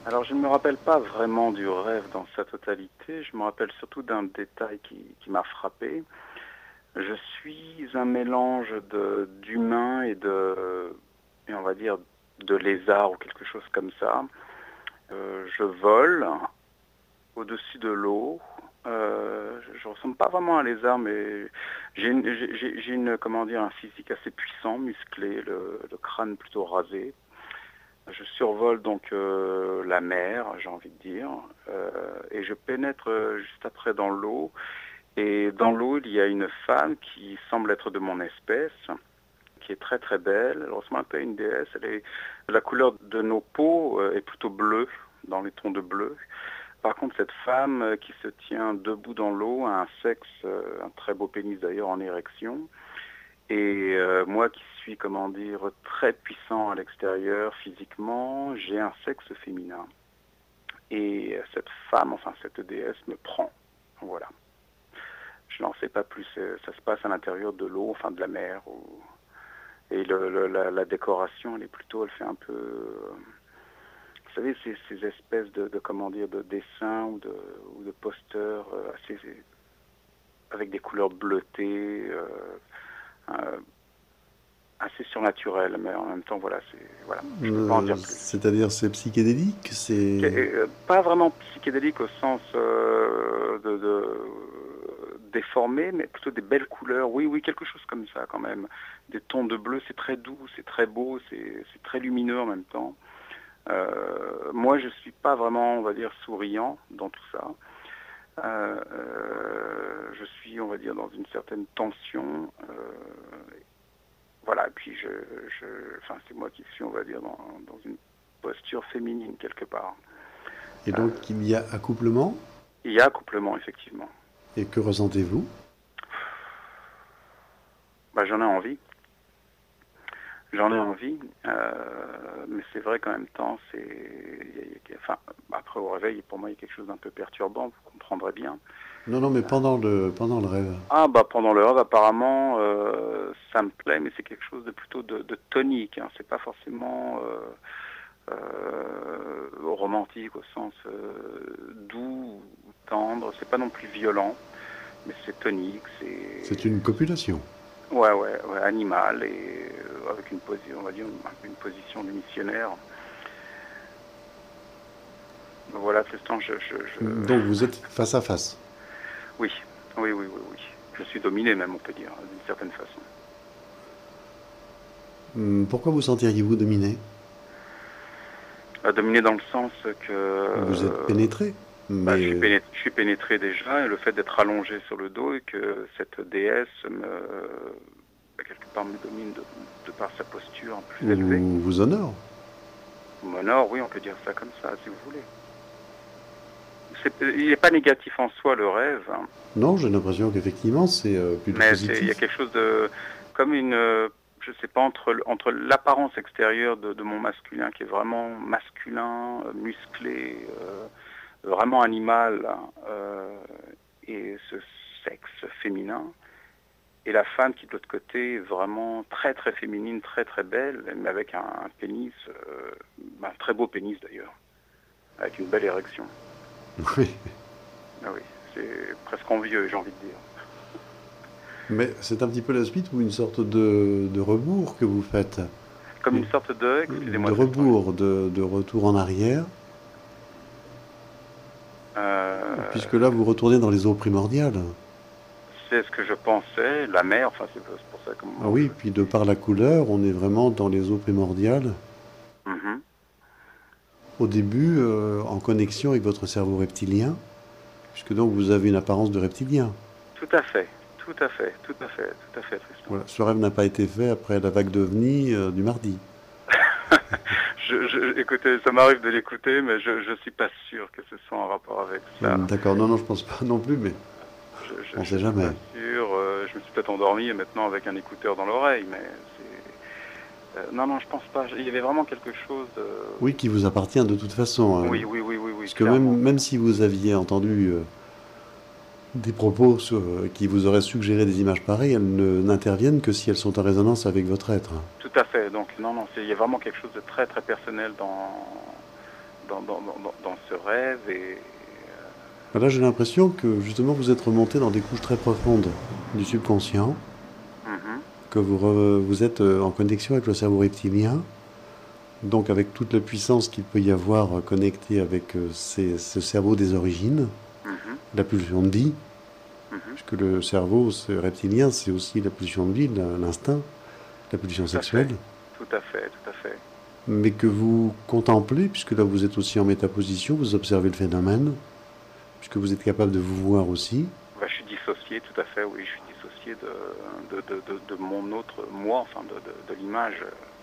Alors, je ne me rappelle pas vraiment du rêve dans sa totalité. Je me rappelle surtout d'un détail qui m'a frappé. Je suis un mélange d'humain et on va dire, de lézard ou quelque chose comme ça. Je vole au-dessus de l'eau. Je ressemble pas vraiment à un lézard, mais j'ai une, comment dire, un physique assez puissant, musclé, le crâne plutôt rasé. Je survole donc la mer, j'ai envie de dire, et je pénètre juste après dans l'eau. Et dans l'eau, il y a une femme qui semble être de mon espèce, qui est très très belle. Elle ressemble un peu à une déesse. La couleur de nos peaux est plutôt bleue, dans les tons de bleu. Par contre, cette femme qui se tient debout dans l'eau a un sexe, un très beau pénis d'ailleurs en érection. Et moi qui suis, comment dire, très puissant à l'extérieur physiquement, j'ai un sexe féminin. Et cette femme, enfin cette déesse, me prend. Voilà. Je n'en sais pas plus. Ça se passe à l'intérieur de l'eau, enfin de la mer. Et la décoration, elle fait un peu... vous savez, ces espèces comment dire, de dessins ou de posters assez, avec des couleurs bleutées, assez surnaturelles, mais en même temps, voilà, je peux pas en dire plus. C'est-à-dire c'est psychédélique, c'est... Pas vraiment psychédélique au sens déformé, mais plutôt des belles couleurs. Oui, oui, quelque chose comme ça quand même. Des tons de bleu, c'est très doux, c'est très beau, c'est très lumineux en même temps. Moi, je suis pas vraiment, on va dire, souriant dans tout ça. Je suis, on va dire, dans une certaine tension. Voilà, et puis enfin, c'est moi qui suis, on va dire, dans une posture féminine quelque part. Et donc il y a accouplement. Il y a accouplement, effectivement. Et que ressentez-vous? Bah, j'en ai envie. J'en ai envie, mais c'est vrai qu'en même temps, enfin, après au réveil, pour moi, il y a quelque chose d'un peu perturbant, vous comprendrez bien. Non, non, mais pendant le rêve. Ah, bah pendant le rêve, apparemment, ça me plaît, mais c'est quelque chose de plutôt de tonique. Hein. C'est pas forcément romantique au sens doux ou tendre. C'est pas non plus violent, mais c'est tonique. C'est une copulation. Ouais, animal et avec une position, on va dire, une position de missionnaire. Voilà, c'est ce temps, Donc vous êtes face à face. Oui, oui. Je suis dominé même, on peut dire, d'une certaine façon. Pourquoi vous sentiriez-vous dominé? Dominé dans le sens que Vous êtes pénétré, bah, mais je suis pénétré déjà, et le fait d'être allongé sur le dos et que cette déesse quelque part me domine de par sa posture plus élevée. vous honore. M'honore, oui, on peut dire ça comme ça, si vous voulez. Il n'est pas négatif en soi, le rêve, hein, Non, j'ai l'impression qu'effectivement c'est plutôt mais il y a positif. quelque chose de... comme une... je sais pas, entre l'apparence extérieure de mon masculin, qui est vraiment masculin, musclé, vraiment animal, hein, et ce sexe féminin, et la femme qui de l'autre côté est vraiment très très féminine, très très belle, mais avec un pénis, un très beau pénis d'ailleurs, avec une belle érection. Oui. Ah oui, c'est presque envieux, j'ai envie de dire. Mais c'est un petit peu la suite ou une sorte de rebours que vous faites. Comme Et- une sorte de... De Excusez-moi de vous... rebours, de retour en arrière, puisque là vous retournez dans les eaux primordiales. c'est ce que je pensais, la mer, enfin c'est pour ça que Ah moi oui, puis je... de par la couleur, on est vraiment dans les eaux primordiales. Mhm. Au début, en connexion avec votre cerveau reptilien, puisque donc vous avez une apparence de reptilien. Tout à fait, Tristan. Voilà. Ce rêve n'a pas été fait après la vague d'OVNI du mardi. Écoutez, ça m'arrive de l'écouter, mais je suis pas sûr que ce soit en rapport avec ça. D'accord, non, non, je pense pas non plus, mais on Je sait suis pas jamais. sûr. Je me suis peut-être endormi et maintenant avec un écouteur dans l'oreille, mais c'est... non, je pense pas. Il y avait vraiment quelque chose de... Oui, qui vous appartient de toute façon. Oui, Puisque même, clairement. même si vous aviez entendu des propos qui vous auraient suggéré des images pareilles, elles n'interviennent que si elles sont en résonance avec votre être. Tout à fait. Donc, il y a vraiment quelque chose de très, très personnel dans ce rêve et Là, j'ai l'impression que justement vous êtes remonté dans des couches très profondes du subconscient, mhm, que vous êtes en connexion avec le cerveau reptilien, donc avec toute la puissance qu'il peut y avoir connectée avec ce cerveau des origines, mhm, la pulsion de vie, mhm. puisque le cerveau reptilien, c'est aussi la pulsion de vie, l'instinct, la pulsion Tout à fait, sexuelle, tout à fait, tout à fait. mais que vous contemplez, puisque là vous êtes aussi en métaposition, vous observez le phénomène, puisque vous êtes capable de vous voir aussi. Bah, je suis dissocié, tout à fait, oui, je suis dissocié de mon autre moi, enfin de l'image.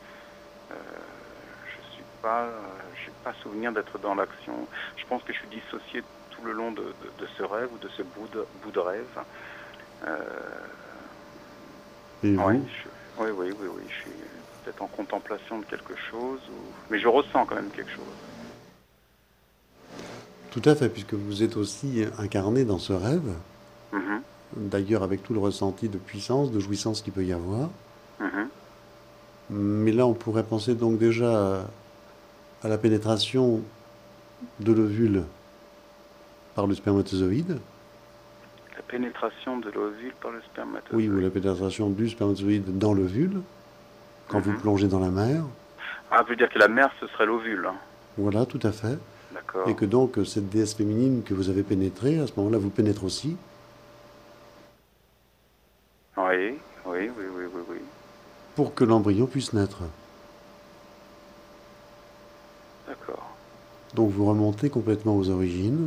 J'ai pas souvenir d'être dans l'action. Je pense que je suis dissocié tout le long de ce rêve ou de ce bout de rêve. Euh, Et ouais, vous, oui, je suis peut-être en contemplation de quelque chose, mais je ressens quand même quelque chose. tout à fait, puisque vous êtes aussi incarné dans ce rêve, Mhm, d'ailleurs avec tout le ressenti de puissance, de jouissance qu'il peut y avoir. mhm. Mais là, on pourrait penser donc déjà à la pénétration de l'ovule par le spermatozoïde, La pénétration de l'ovule par le oui, ou la spermatozoïde. pénétration du spermatozoïde dans l'ovule, quand vous Mhm. plongez dans la mer. Ah, veut dire que la mère, ce serait l'ovule, hein. Voilà, tout à fait. Et D'accord. que donc cette déesse féminine que vous avez pénétrée, à ce moment-là, vous pénètre aussi, Oui. pour que l'embryon puisse naître. D'accord. Donc vous remontez complètement aux origines,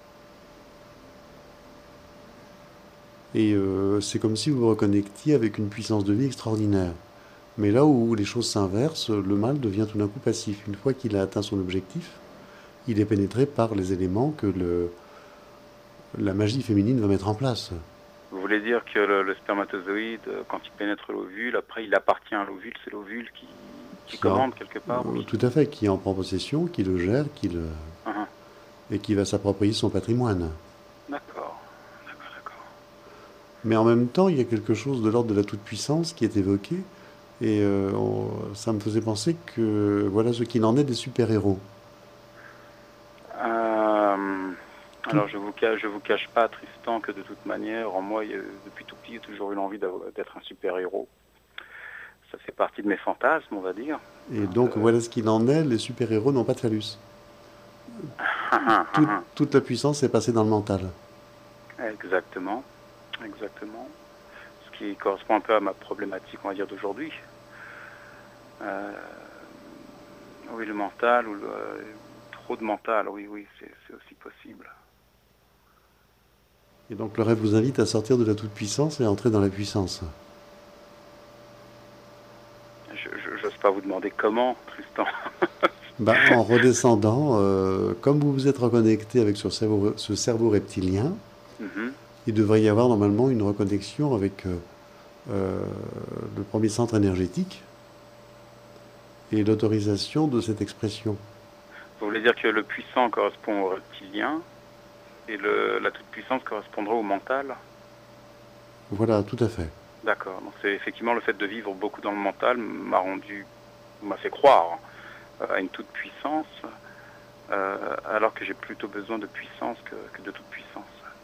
et c'est comme si vous vous reconnectiez avec une puissance de vie extraordinaire. Mais là où les choses s'inversent, le mâle devient tout d'un coup passif. Une fois qu'il a atteint son objectif, il est pénétré par les éléments que la magie féminine va mettre en place. Vous voulez dire que le spermatozoïde, quand il pénètre l'ovule, après il appartient à l'ovule, c'est l'ovule qui Qui en, commande quelque part ou qui... tout à fait, qui en prend possession, qui le gère, Mhm. et qui va s'approprier son patrimoine. D'accord, d'accord. Mais en même temps, il y a quelque chose de l'ordre de la toute-puissance qui est évoqué, et ça me faisait penser que voilà ce qu'il en est des super-héros. Euh, Tout, alors je vous cache pas, Tristan, que de toute manière, en moi, depuis tout petit, j'ai toujours eu l'envie d'être un super-héros. Ça fait partie de mes fantasmes, on va dire. et donc voilà ce qu'il en est, les super-héros n'ont pas de phallus. Toute la puissance est passée dans le mental. Exactement, exactement. Ce qui correspond un peu à ma problématique, on va dire, d'aujourd'hui. Euh, oui, le mental, ou trop de mental, oui, c'est aussi possible. Et donc le rêve vous invite à sortir de la toute-puissance et à entrer dans la puissance. Je n'ose pas vous demander comment, Tristan. En redescendant, comme vous vous êtes reconnecté avec ce cerveau reptilien, Mhm. il devrait y avoir normalement une reconnexion avec euh, le premier centre énergétique et l'autorisation de cette expression. Vous voulez dire que le puissant correspond au reptilien et la toute-puissance correspondra au mental? Voilà, tout à fait. D'accord. Donc c'est effectivement le fait de vivre beaucoup dans le mental m'a fait croire à une toute-puissance, alors que j'ai plutôt besoin de puissance que de toute-puissance.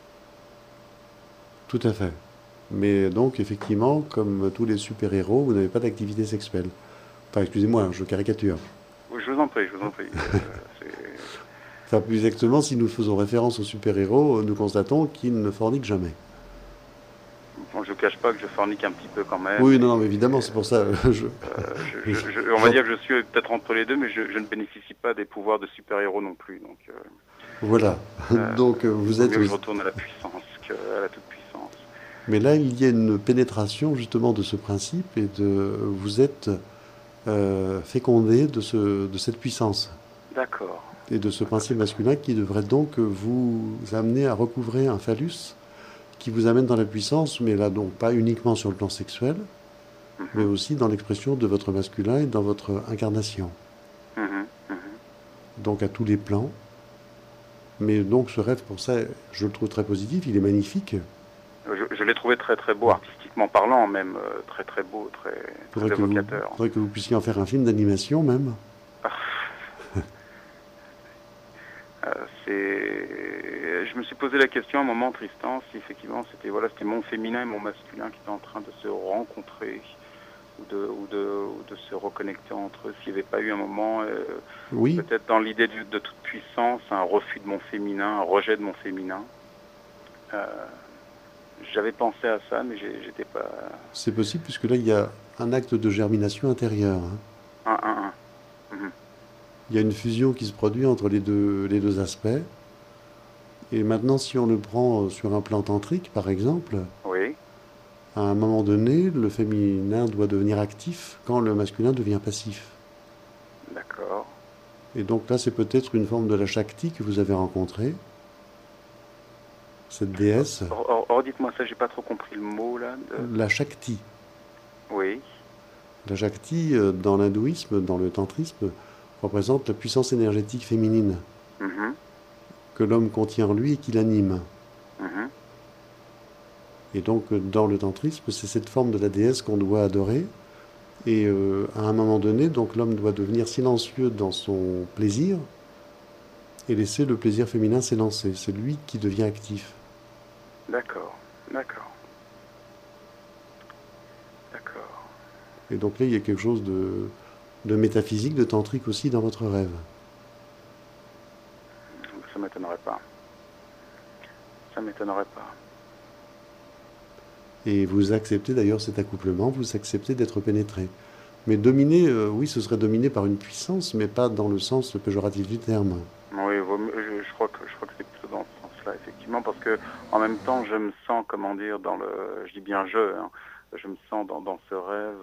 Tout à fait. Mais donc, effectivement, comme tous les super-héros, vous n'avez pas d'activité sexuelle. Enfin, excusez-moi, je caricature. Oui, je vous en prie, je vous en prie. Enfin, plus exactement, si nous faisons référence aux super-héros, nous constatons qu'ils ne forniquent jamais. Bon, je ne vous cache pas que je fornique un petit peu quand même. Oui, non, mais évidemment, c'est pour ça. On va dire que je suis peut-être entre les deux, mais je ne bénéficie pas des pouvoirs de super-héros non plus. Donc, Voilà. Donc, vous vaut êtes... mieux que je retourne à la puissance qu'à la toute-puissance. Mais là, il y a une pénétration, justement, de ce principe, et vous êtes fécondé de cette puissance. D'accord. Et de ce principe masculin qui devrait donc vous amener à recouvrer un phallus qui vous amène dans la puissance, mais là donc pas uniquement sur le plan sexuel, mais aussi dans l'expression de votre masculin et dans votre incarnation. Donc à tous les plans. Mais donc ce rêve, pour ça, je le trouve très positif, il est magnifique. Je l'ai trouvé très très beau, artistiquement parlant même, très très beau, très évocateur. Faudrait que vous puissiez en faire un film d'animation même. Je me suis posé la question à un moment, Tristan, si effectivement c'était mon féminin et mon masculin qui étaient en train de se rencontrer ou de se reconnecter entre eux. S'il n'y avait pas eu un moment, Oui, peut-être dans l'idée de toute puissance, un refus de mon féminin, un rejet de mon féminin. Euh, J'avais pensé à ça, mais j'étais pas c'est possible puisque là, il y a un acte de germination intérieure, hein. un. Mhm. Il y a une fusion qui se produit entre les deux aspects. Et maintenant, si on le prend sur un plan tantrique, par exemple, Oui, à un moment donné, le féminin doit devenir actif quand le masculin devient passif. d'accord. Et donc là, c'est peut-être une forme de la Shakti que vous avez rencontrée, cette déesse. Dites-moi ça, j'ai pas trop compris le mot là. La Shakti. Oui. La Shakti, dans l'hindouisme, dans le tantrisme, représente la puissance énergétique féminine Mhm, que l'homme contient en lui et qui l'anime. mhm. Et donc, dans le tantrisme, c'est cette forme de la déesse qu'on doit adorer. Et à un moment donné, donc l'homme doit devenir silencieux dans son plaisir et laisser le plaisir féminin s'élancer. C'est lui qui devient actif. D'accord, d'accord, d'accord. Et donc là, il y a quelque chose de métaphysique, de tantrique aussi dans votre rêve. Ça m'étonnerait pas. Ça m'étonnerait pas. Et vous acceptez d'ailleurs cet accouplement, vous acceptez d'être pénétré. Mais dominer, oui, ce serait dominer par une puissance, mais pas dans le sens péjoratif du terme. Oui, je crois que c'est plutôt dans ce sens-là, effectivement, parce que en même temps, je me sens, comment dire, je dis bien hein, je me sens dans ce rêve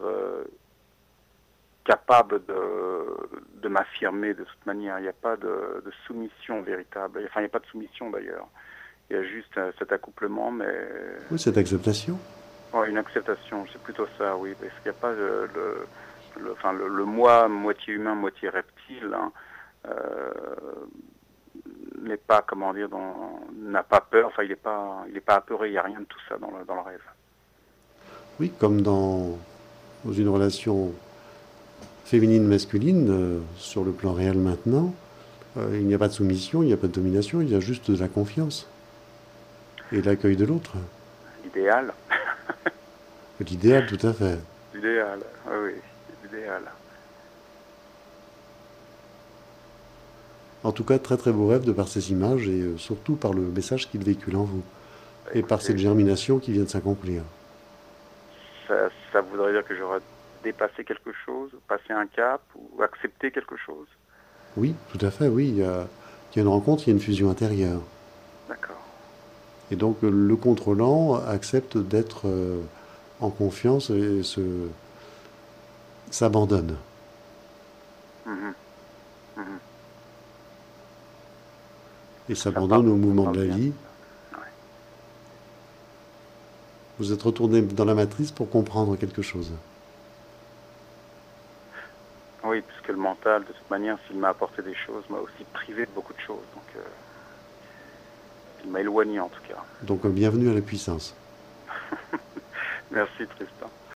capable de m'affirmer de toute manière. Il n'y a pas de soumission véritable. Enfin, il n'y a pas de soumission d'ailleurs. Il y a juste cet accouplement, mais Oui, cette acceptation. ouais, une acceptation. C'est plutôt ça, oui, parce qu'il n'y a pas enfin, le moi, moitié humain, moitié reptile, hein, euh, n'est pas, comment dire, n'a pas peur. Enfin, il est pas apeuré. Il n'y a rien de tout ça dans le rêve. Oui, comme dans une relation féminine-masculine, sur le plan réel maintenant, il n'y a pas de soumission, il n'y a pas de domination, il y a juste de la confiance et l'accueil de l'autre. L'idéal, L'idéal, tout à fait. l'idéal, oui, oui, l'idéal. En tout cas, très très beau rêve de par ces images et surtout par le message qu'il véhicule en vous Bah, et par cette écoutez, germination qui vient de s'accomplir. ça voudrait dire que j'aurais dépassé quelque chose, passé un cap ou accepté quelque chose. Oui, tout à fait, oui, il y a une rencontre, il y a une fusion intérieure. D'accord. Et donc le contrôlant accepte d'être en confiance et s'abandonne. Mhm, mhm. Et s'abandonne au Ça me mouvement de parle la bien. vie. Ouais. Vous êtes retourné dans la matrice pour comprendre quelque chose. Oui, puisque le mental, de toute manière, s'il m'a apporté des choses, m'a aussi privé de beaucoup de choses. Donc, il m'a éloigné en tout cas. Donc bienvenue à la puissance. Merci Tristan.